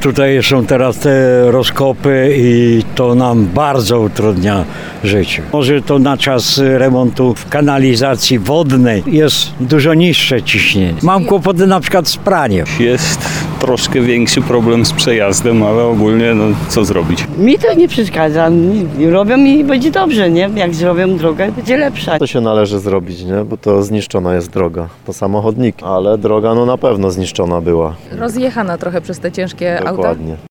Tutaj są teraz te rozkopy i to nam bardzo utrudnia życie. Może to na czas remontu w kanalizacji wodnej jest dużo niższe ciśnienie. Mam kłopoty na przykład z praniem. Jest troszkę większy problem z przejazdem, ale ogólnie no co zrobić? Mi to nie przeszkadza. Robią i będzie dobrze, nie? Jak zrobią drogę, będzie lepsza. To się należy zrobić, nie? Bo to zniszczona jest droga. To samochodniki, ale droga no na pewno zniszczona była. Rozjechana trochę przez te ciężkie auta. Dokładnie.